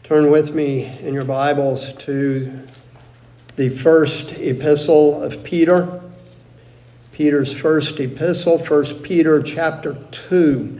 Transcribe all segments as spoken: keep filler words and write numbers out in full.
Turn with me in your Bibles to the first epistle of Peter. Peter's first epistle, First Peter chapter two.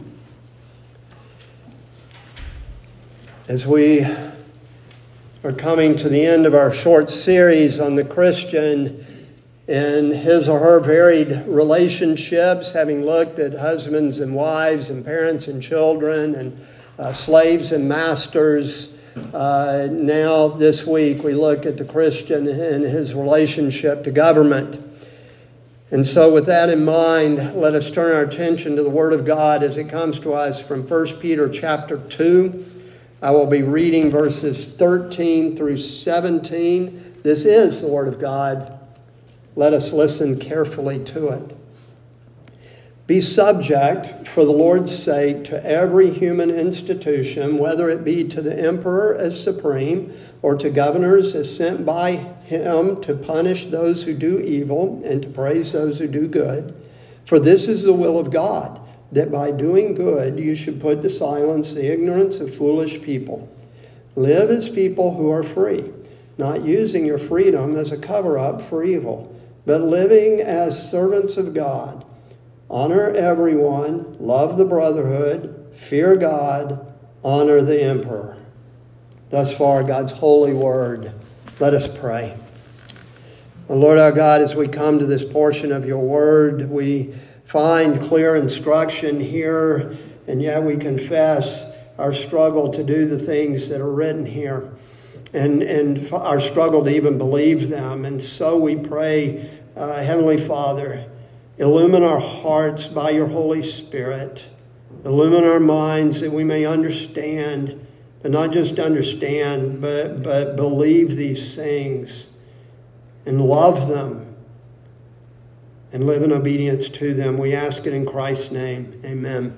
As we are coming to the end of our short series on the Christian and his or her varied relationships, having looked at husbands and wives and parents and children and uh, slaves and masters, Uh, now, this week, we look at the Christian and his relationship to government. And so with that in mind, let us turn our attention to the Word of God as it comes to us from First Peter chapter two. I will be reading verses thirteen through seventeen. This is the Word of God. Let us listen carefully to it. Be subject, for the Lord's sake, to every human institution, whether it be to the emperor as supreme, or to governors as sent by him to punish those who do evil and to praise those who do good. For this is the will of God, that by doing good you should put to silence the ignorance of foolish people. Live as people who are free, not using your freedom as a cover-up for evil, but living as servants of God. Honor everyone, love the brotherhood, fear God, honor the emperor. Thus far, God's holy word. Let us pray. And Lord our God, as we come to this portion of your word, we find clear instruction here, and yet we confess our struggle to do the things that are written here, and, and our struggle to even believe them. And so we pray, uh, Heavenly Father, illumine our hearts by your Holy Spirit. Illumine our minds that we may understand, but not just understand, but, but believe these things and love them and live in obedience to them. We ask it in Christ's name. Amen.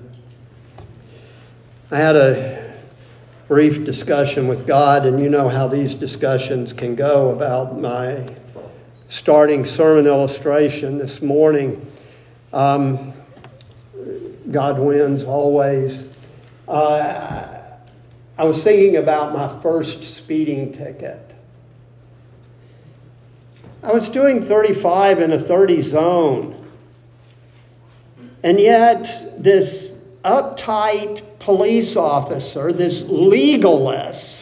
I had a brief discussion with God, and you know how these discussions can go about my starting sermon illustration this morning. Um, God wins always. Uh, I was thinking about my first speeding ticket. I was doing thirty-five in a thirty zone. And yet this uptight police officer, this legalist,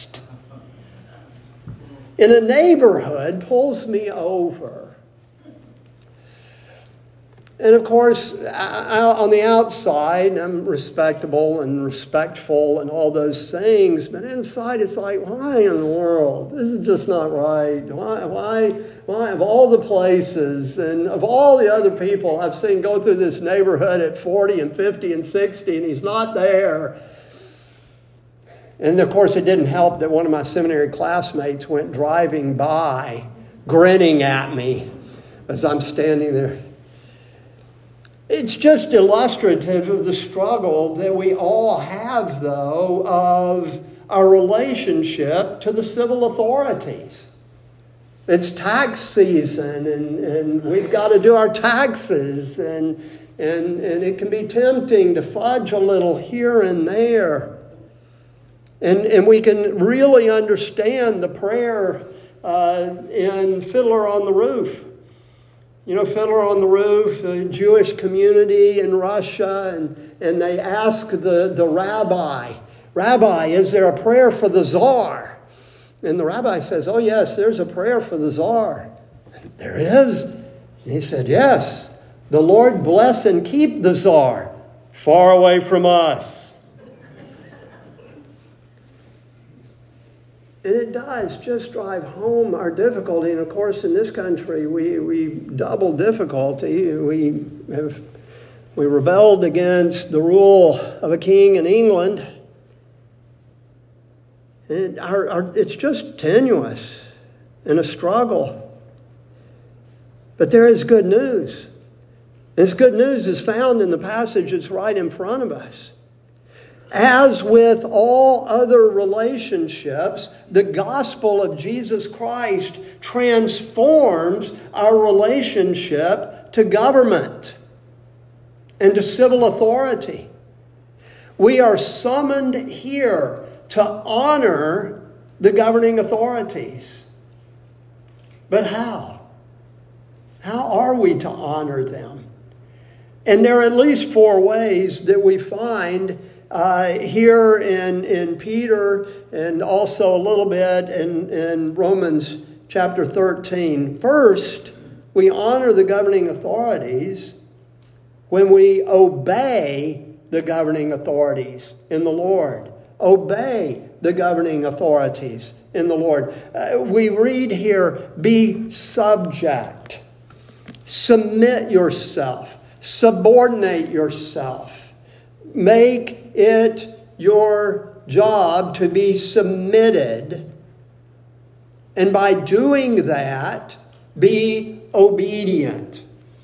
in a neighborhood pulls me over. And of course, I, on the outside, I'm respectable and respectful and all those things. But inside, it's like, why in the world? This is just not right. Why, why, why of all the places and of all the other people I've seen go through this neighborhood at forty and fifty and sixty, and he's not there. And of course, it didn't help that one of my seminary classmates went driving by, grinning at me as I'm standing there. It's just illustrative of the struggle that we all have, though, of our relationship to the civil authorities. It's tax season, and, and we've got to do our taxes, and, and, and it can be tempting to fudge a little here and there. And, and we can really understand the prayer uh, in Fiddler on the Roof. You know, Fiddler on the Roof, a Jewish community in Russia, and, and they ask the, the rabbi, Rabbi, is there a prayer for the czar? And the rabbi says, oh yes, there's a prayer for the czar. There is? And he said, yes, the Lord bless and keep the czar far away from us. And it does just drive home our difficulty. And of course, in this country, we, we double difficulty. We have we rebelled against the rule of a king in England. And our, our, it's just tenuous and a struggle. But there is good news. This good news is found in the passage that's right in front of us. As with all other relationships, the gospel of Jesus Christ transforms our relationship to government and to civil authority. We are summoned here to honor the governing authorities. But how? How are we to honor them? And there are at least four ways that we find uh, here in, in Peter and also a little bit in, in Romans chapter thirteen. First, we honor the governing authorities when we obey the governing authorities in the Lord. Obey the governing authorities in the Lord. Uh, we read here, be subject. Submit yourself. Subordinate yourself. Make it your job to be submitted. And by doing that, be obedient.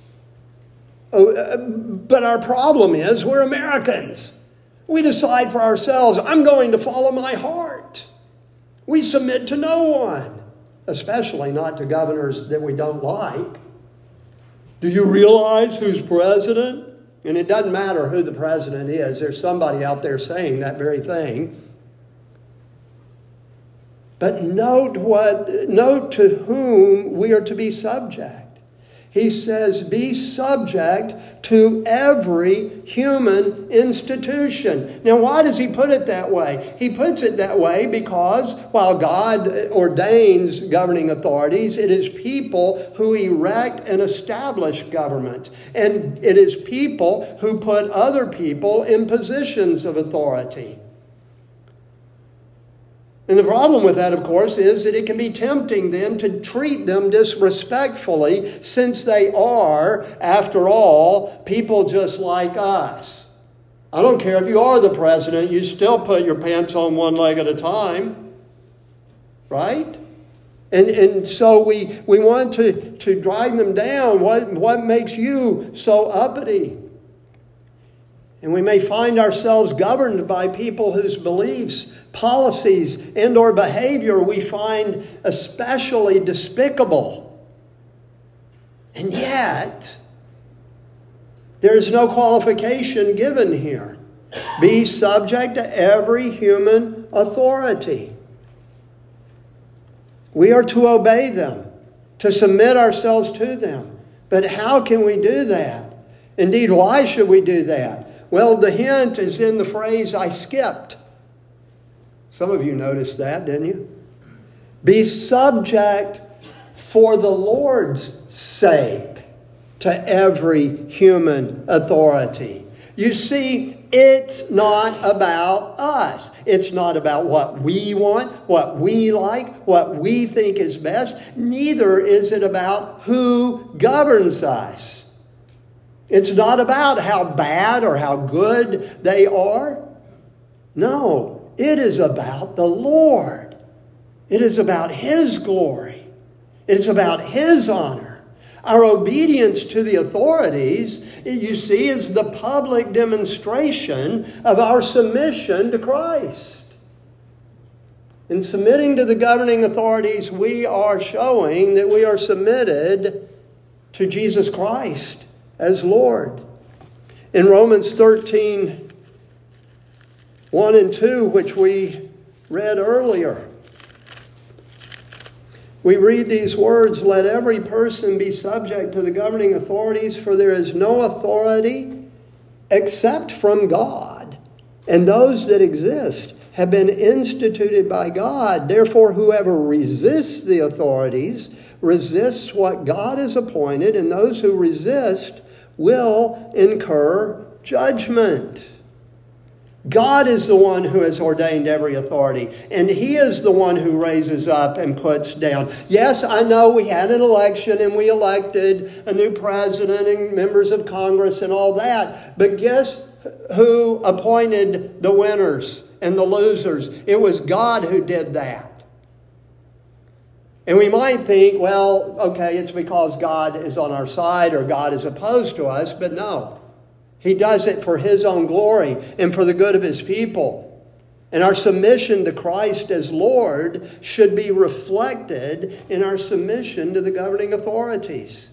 But our problem is we're Americans. We decide for ourselves, I'm going to follow my heart. We submit to no one, especially not to governors that we don't like. Do you realize who's president? And it doesn't matter who the president is. There's somebody out there saying that very thing. But note what, note to whom we are to be subject. He says, be subject to every human institution. Now, why does he put it that way? He puts it that way because while God ordains governing authorities, it is people who erect and establish government. And it is people who put other people in positions of authority. And the problem with that, of course, is that it can be tempting then to treat them disrespectfully since they are, after all, people just like us. I don't care if you are the president, you still put your pants on one leg at a time. Right? And, and so we, we want to, to drag them down. What, what makes you so uppity? And we may find ourselves governed by people whose beliefs, policies, and or behavior we find especially despicable. And yet, there's no qualification given here. Be subject to every human authority. We are to obey them, to submit ourselves to them. But how can we do that? Indeed, why should we do that? Well, the hint is in the phrase, I skipped. Some of you noticed that, didn't you? Be subject for the Lord's sake to every human authority. You see, it's not about us. It's not about what we want, what we like, what we think is best. Neither is it about who governs us. It's not about how bad or how good they are. No, it is about the Lord. It is about His glory. It is about His honor. Our obedience to the authorities, you see, is the public demonstration of our submission to Christ. In submitting to the governing authorities, we are showing that we are submitted to Jesus Christ as Lord. In Romans thirteen, one and two, which we read earlier, we read these words, let every person be subject to the governing authorities, for there is no authority except from God, and those that exist have been instituted by God. Therefore, whoever resists the authorities resists what God has appointed, and those who resist will incur judgment. God is the one who has ordained every authority, and He is the one who raises up and puts down. Yes, I know we had an election and we elected a new president and members of Congress and all that, but guess who appointed the winners and the losers? It was God who did that. And we might think, well, okay, it's because God is on our side or God is opposed to us, but no. He does it for His own glory and for the good of His people. And our submission to Christ as Lord should be reflected in our submission to the governing authorities.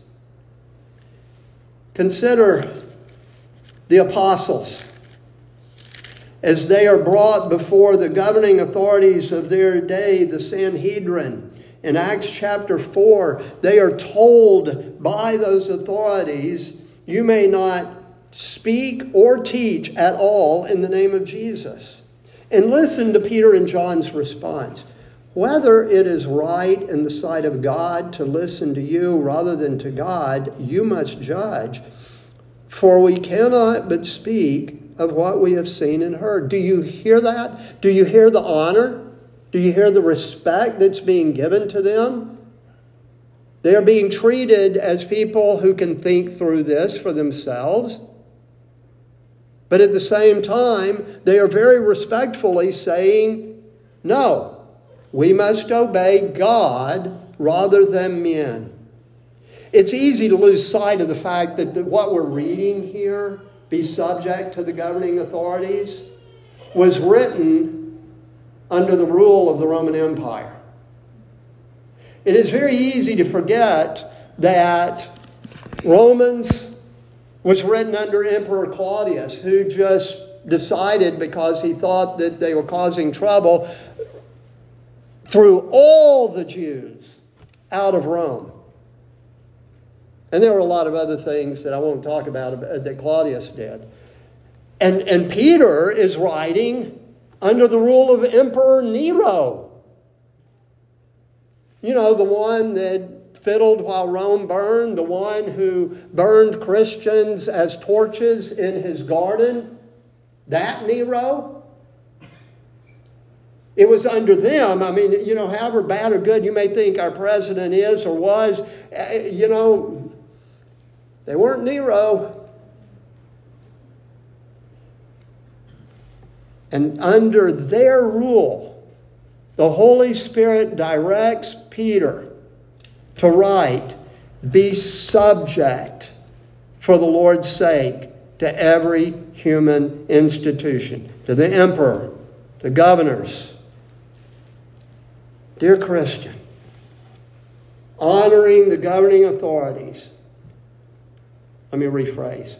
Consider the apostles. as they are brought before the governing authorities of their day, the Sanhedrin. In Acts chapter four, they are told by those authorities, you may not speak or teach at all in the name of Jesus. And listen to Peter and John's response. Whether it is right in the sight of God to listen to you rather than to God, you must judge. For we cannot but speak of what we have seen and heard. Do you hear that? Do you hear the honor? Do you hear the respect that's being given to them? They are being treated as people who can think through this for themselves. But at the same time, they are very respectfully saying, no, we must obey God rather than men. It's easy to lose sight of the fact that the, what we're reading here, be subject to the governing authorities, was written under the rule of the Roman Empire. It is very easy to forget that Romans was written under Emperor Claudius, who just decided, because he thought that they were causing trouble, threw all the Jews out of Rome. And there were a lot of other things that I won't talk about that Claudius did. And, and Peter is writing under the rule of Emperor Nero. You know, the one that fiddled while Rome burned, the one who burned Christians as torches in his garden. That Nero. It was under them. I mean, you know, however bad or good you may think our president is or was, you know, they weren't Nero. And under their rule, the Holy Spirit directs Peter to write, be subject for the Lord's sake to every human institution, to the emperor, the governors. Dear Christian, honoring the governing authorities. Let me rephrase.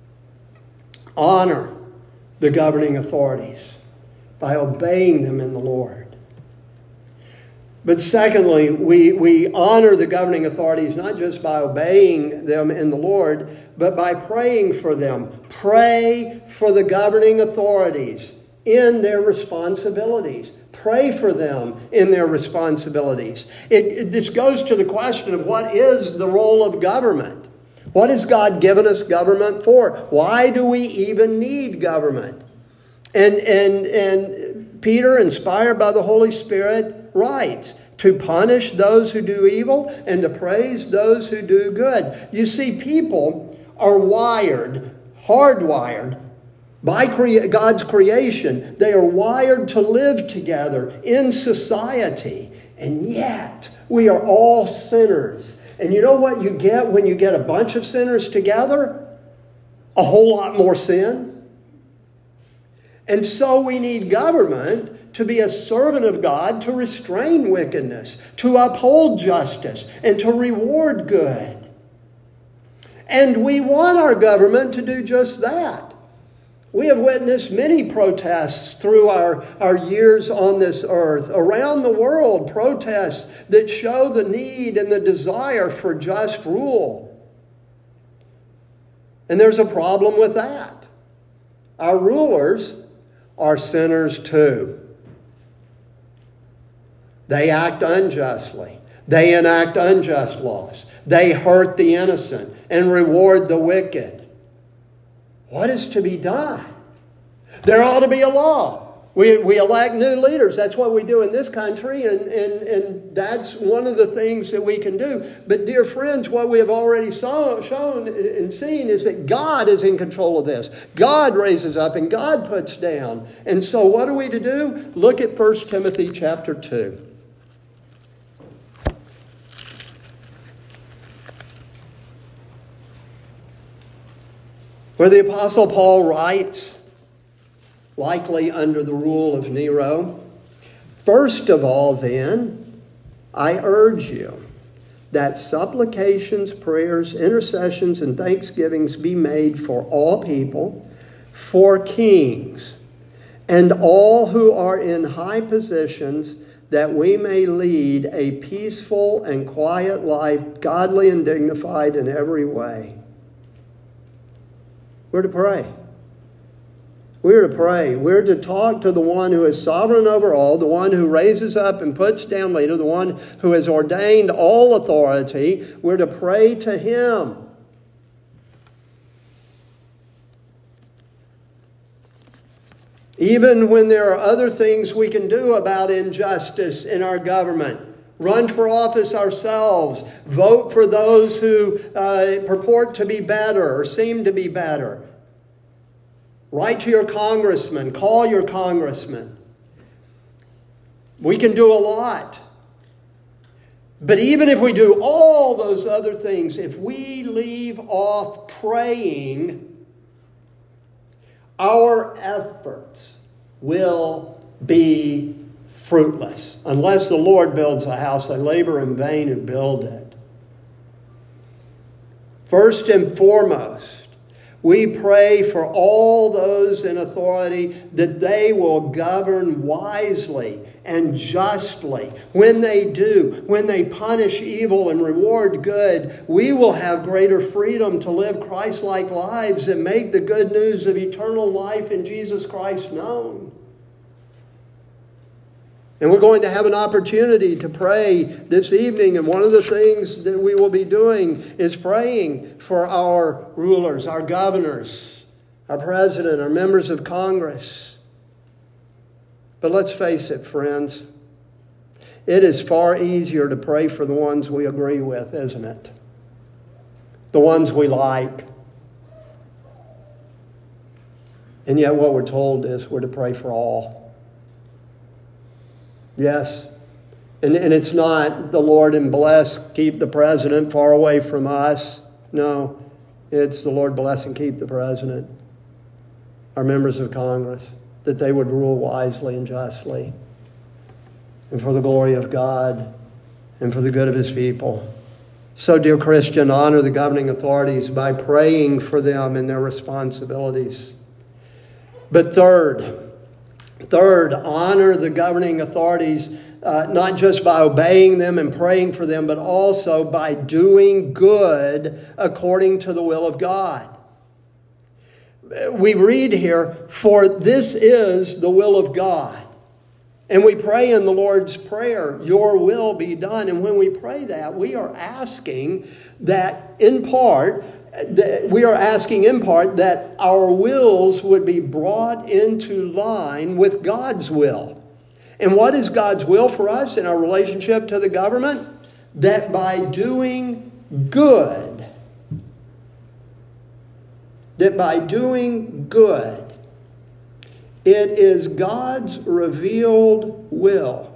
Honor the governing authorities by obeying them in the Lord. But secondly, we, we honor the governing authorities not just by obeying them in the Lord, but by praying for them. Pray for the governing authorities in their responsibilities. Pray for them in their responsibilities. It, it, this goes to the question of what is the role of government? What has God given us government for? Why do we even need government? And, and, and Peter, inspired by the Holy Spirit, writes, to punish those who do evil and to praise those who do good. You see, people are wired, hardwired, by crea- God's creation. They are wired to live together in society. And yet, we are all sinners. And you know what you get when you get a bunch of sinners together? A whole lot more sin. And so we need government to be a servant of God, to restrain wickedness, to uphold justice, and to reward good. And we want our government to do just that. We have witnessed many protests through our, our years on this earth, around the world, protests that show the need and the desire for just rule. And there's a problem with that. Our rulers are sinners too. They act unjustly. They enact unjust laws. They hurt the innocent and reward the wicked. What is to be done? There ought to be a law. We, we elect new leaders. That's what we do in this country, and, and, and that's one of the things that we can do. But dear friends, what we have already saw, shown and seen is that God is in control of this. God raises up and God puts down. And so what are we to do? Look at First Timothy chapter two. Where the Apostle Paul writes, likely under the rule of Nero, first of all then, I urge you that supplications, prayers, intercessions, and thanksgivings be made for all people, for kings, and all who are in high positions, that we may lead a peaceful and quiet life, godly and dignified in every way. We're to pray. We're to pray. We're to talk to the one who is sovereign over all, the one who raises up and puts down leader, the one who has ordained all authority. We're to pray to him. Even when there are other things we can do about injustice in our government. Run for office ourselves. Vote for those who uh, purport to be better or seem to be better. Write to your congressman. Call your congressman. We can do a lot. But even if we do all those other things, if we leave off praying, our efforts will be fruitless. Unless the Lord builds a house, they labor in vain who build it. First and foremost, we pray for all those in authority that they will govern wisely and justly. When they do, when they punish evil and reward good, we will have greater freedom to live Christ-like lives and make the good news of eternal life in Jesus Christ known. And we're going to have an opportunity to pray this evening. And one of the things that we will be doing is praying for our rulers, our governors, our president, our members of Congress. But let's face it, friends. It is far easier to pray for the ones we agree with, isn't it? The ones we like. And yet what we're told is we're to pray for all. Yes. And, and it's not the Lord and bless, keep the president far away from us. No. It's the Lord bless and keep the president, our members of Congress, that they would rule wisely and justly and for the glory of God and for the good of his people. So, dear Christian, honor the governing authorities by praying for them in their responsibilities. But third, Third, honor the governing authorities uh, not just by obeying them and praying for them, but also by doing good according to the will of God. We read here, for this is the will of God. And we pray in the Lord's Prayer, your will be done. And when we pray that, we are asking that in part, we are asking in part that our wills would be brought into line with God's will. And what is God's will for us in our relationship to the government? That by doing good, that by doing good, it is God's revealed will.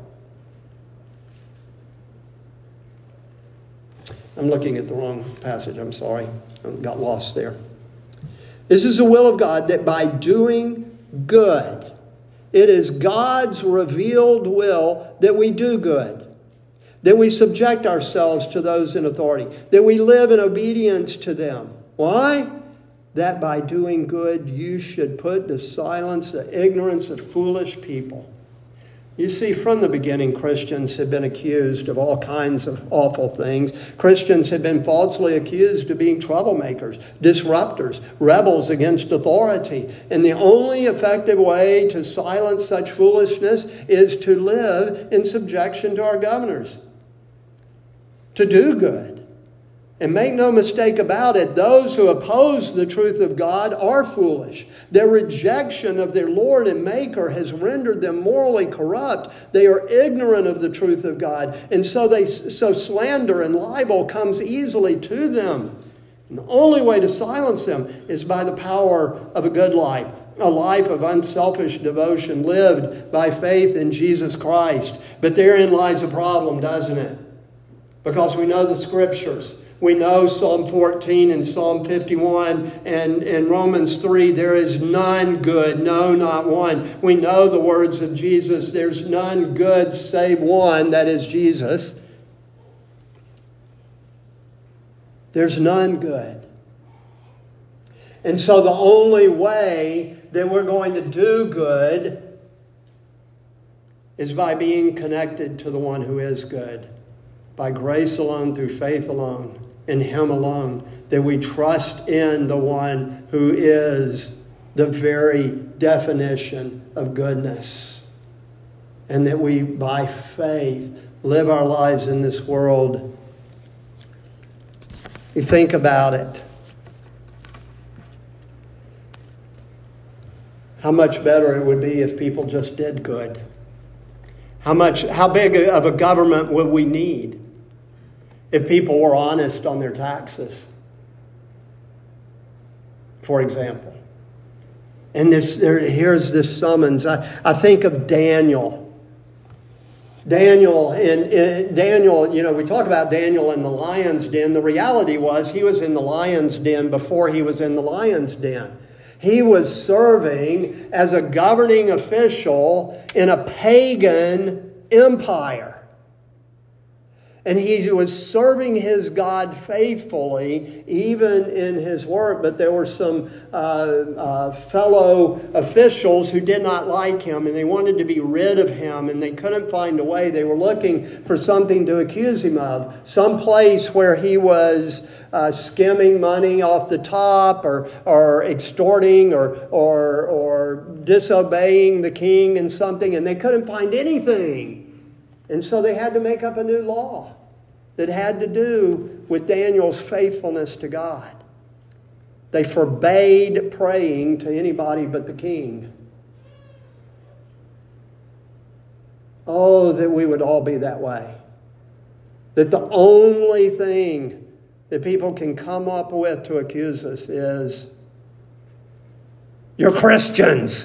I'm looking at the wrong passage, I'm sorry. I got lost there. This is the will of God that by doing good, it is God's revealed will that we do good, that we subject ourselves to those in authority, that we live in obedience to them. Why? That by doing good, you should put to silence the ignorance of foolish people. You see, from the beginning, Christians have been accused of all kinds of awful things. Christians have been falsely accused of being troublemakers, disruptors, rebels against authority. And the only effective way to silence such foolishness is to live in subjection to our governors, to do good. And make no mistake about it, those who oppose the truth of God are foolish. Their rejection of their Lord and Maker has rendered them morally corrupt. They are ignorant of the truth of God. And so they so slander and libel comes easily to them. And the only way to silence them is by the power of a good life. A life of unselfish devotion lived by faith in Jesus Christ. But therein lies a problem, doesn't it? Because we know the Scriptures. We know Psalm fourteen and Psalm fifty-one and, and Romans three, there is none good, no, not one. We know the words of Jesus, there's none good save one, that is Jesus. There's none good. And so the only way that we're going to do good is by being connected to the one who is good. By grace alone, through faith alone, in Him alone, that we trust in the one who is the very definition of goodness. And that we, by faith, live our lives in this world. You think about it. How much better it would be if people just did good. How much, how big of a government would we need if people were honest on their taxes, for example? And this, there, here's this summons. I, I think of Daniel. Daniel, in, in Daniel, you know, we talk about Daniel in the lion's den. The reality was he was in the lion's den before he was in the lion's den. He was serving as a governing official in a pagan empire. And he was serving his God faithfully, even in his work. But there were some uh, uh, fellow officials who did not like him, and they wanted to be rid of him, and they couldn't find a way. They were looking for something to accuse him of, some place where he was uh, skimming money off the top, or or extorting, or or or disobeying the king in something, and they couldn't find anything. And so they had to make up a new law that had to do with Daniel's faithfulness to God. They forbade praying to anybody but the king. Oh, that we would all be that way. That the only thing that people can come up with to accuse us is, you're Christians.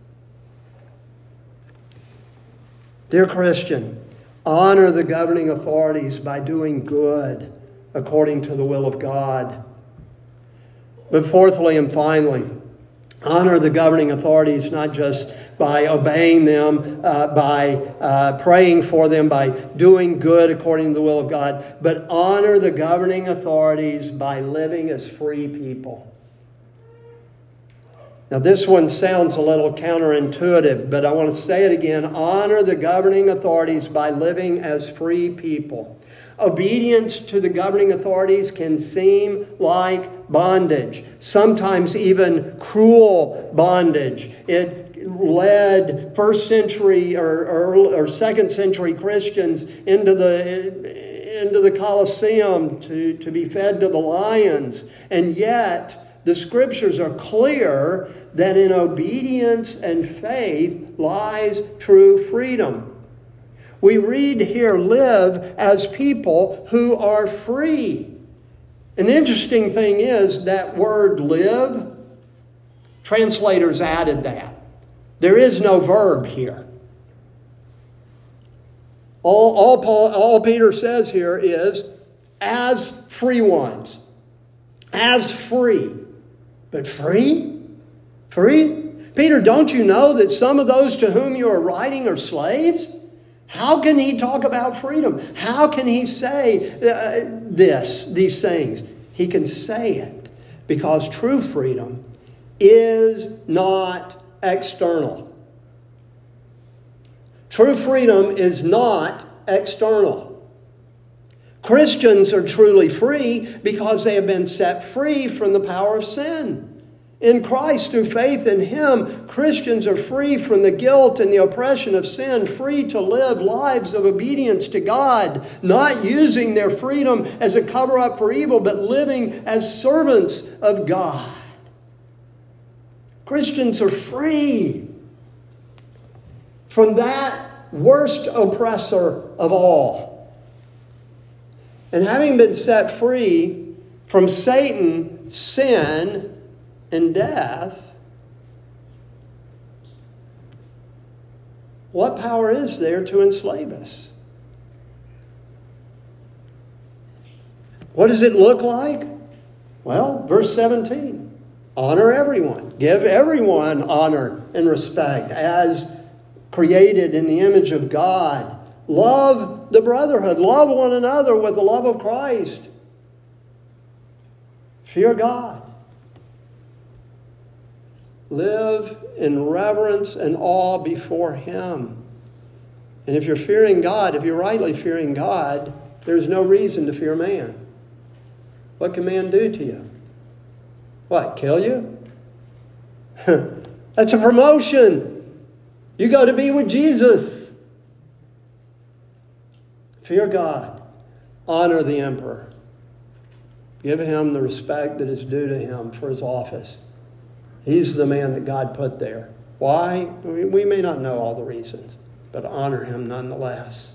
Dear Christian, honor the governing authorities by doing good according to the will of God. But fourthly and finally, honor the governing authorities not just by obeying them, uh, by uh, praying for them, by doing good according to the will of God, but honor the governing authorities by living as free people. Now, this one sounds a little counterintuitive, but I want to say it again. Honor the governing authorities by living as free people. Obedience to the governing authorities can seem like bondage, sometimes even cruel bondage. It led first century or, or, or second century Christians into the, into the Colosseum to, to be fed to the lions. And yet, the Scriptures are clear that in obedience and faith lies true freedom. We read here, live as people who are free. And the interesting thing is that word live, translators added that. There is no verb here. All, all, Paul, all Peter says here is, as free ones. As free. But free? Free? Peter, don't you know that some of those to whom you are writing are slaves? How can he talk about freedom? How can he say uh, this, these things? He can say it because true freedom is not external. True freedom is not external. Christians are truly free because they have been set free from the power of sin. In Christ, through faith in Him, Christians are free from the guilt and the oppression of sin, free to live lives of obedience to God, not using their freedom as a cover-up for evil, but living as servants of God. Christians are free from that worst oppressor of all. And having been set free from Satan, sin, and death, what power is there to enslave us? What does it look like? Well, verse seventeen. Honor everyone. Give everyone honor and respect as created in the image of God. Love the brotherhood. Love one another with the love of Christ. Fear God. Live in reverence and awe before him. And if you're fearing God, if you're rightly fearing God, there's no reason to fear man. What can man do to you? What, kill you? That's a promotion. You go to be with Jesus. Fear God. Honor the emperor. Give him the respect that is due to him for his office. He's the man that God put there. Why? We may not know all the reasons, but honor him nonetheless.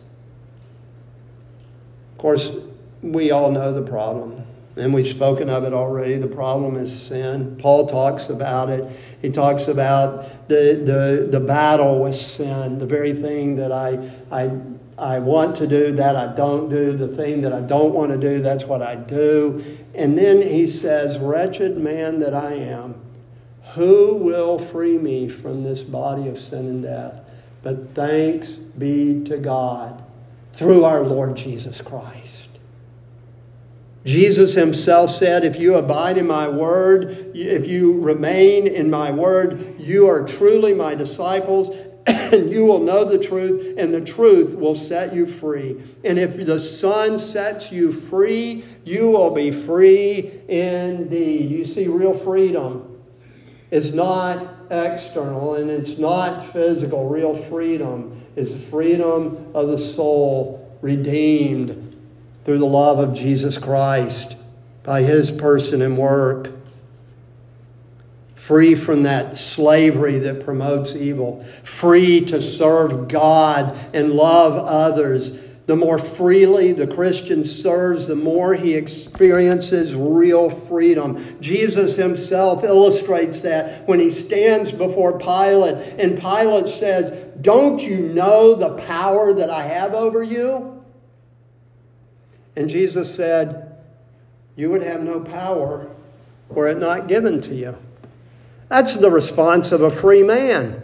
Of course, we all know the problem, and we've spoken of it already. The problem is sin. Paul talks about it. He talks about the the, the battle with sin, the very thing that I I I want to do, that I don't do, the thing that I don't want to do, that's what I do. And then he says, wretched man that I am, who will free me from this body of sin and death? But thanks be to God through our Lord Jesus Christ. Jesus himself said, if you abide in my word, if you remain in my word, you are truly my disciples, and you will know the truth, and the truth will set you free. And if the Son sets you free, you will be free indeed. You see, real freedom is not external and it's not physical. Real freedom is the freedom of the soul, redeemed through the love of Jesus Christ by his person and work. Free from that slavery that promotes evil. Free to serve God and love others. The more freely the Christian serves, the more he experiences real freedom. Jesus himself illustrates that when he stands before Pilate, and Pilate says, don't you know the power that I have over you? And Jesus said, you would have no power were it not given to you. That's the response of a free man.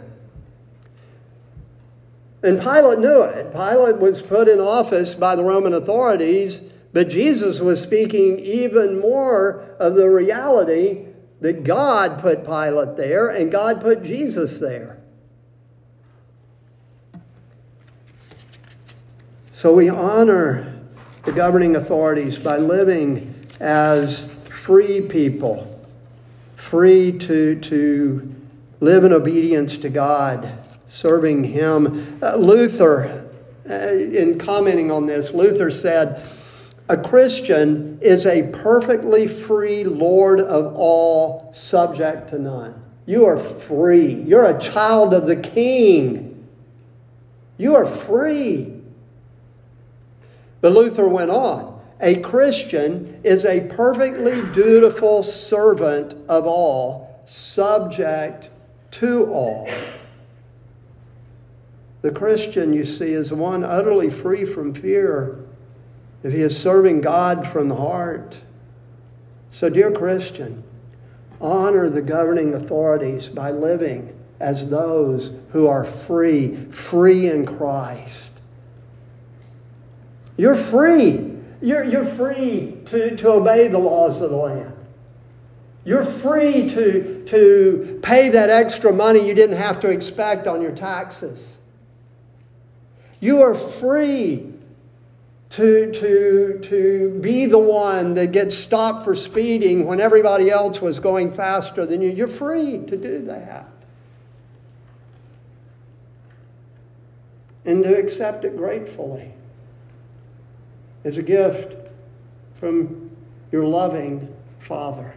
And Pilate knew it. Pilate was put in office by the Roman authorities, but Jesus was speaking even more of the reality that God put Pilate there and God put Jesus there. So we honor the governing authorities by living as free people. Free to, to live in obedience to God, serving him. Uh, Luther, uh, in commenting on this, Luther said, a Christian is a perfectly free Lord of all, subject to none. You are free. You're a child of the King. You are free. But Luther went on. A Christian is a perfectly dutiful servant of all, subject to all. The Christian, you see, is one utterly free from fear if he is serving God from the heart. So, dear Christian, honor the governing authorities by living as those who are free, free in Christ. You're free. You're, you're free to, to obey the laws of the land. You're free to, to pay that extra money you didn't have to expect on your taxes. You are free to, to, to be the one that gets stopped for speeding when everybody else was going faster than you. You're free to do that. And to accept it gratefully. As a gift from your loving Father.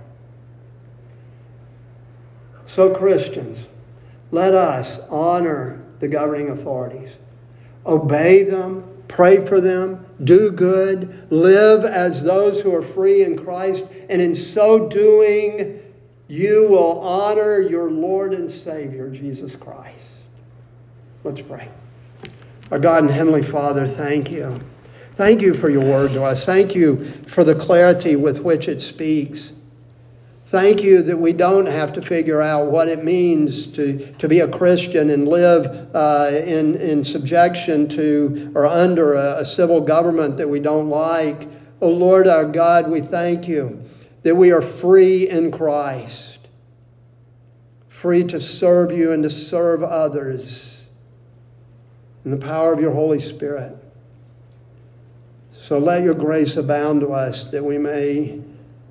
So, Christians, let us honor the governing authorities. Obey them, pray for them, do good, live as those who are free in Christ, and in so doing, you will honor your Lord and Savior, Jesus Christ. Let's pray. Our God and Heavenly Father, thank you. Thank you for your word to us. Thank you for the clarity with which it speaks. Thank you that we don't have to figure out what it means to, to be a Christian and live uh, in, in subjection to or under a, a civil government that we don't like. Oh Lord our God, we thank you that we are free in Christ. free to serve you and to serve others in the power of your Holy Spirit. So let your grace abound to us that we may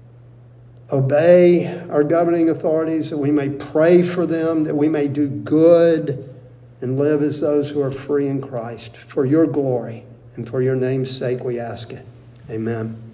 obey our governing authorities, that we may pray for them, that we may do good and live as those who are free in Christ. For your glory and for your name's sake we ask it. Amen.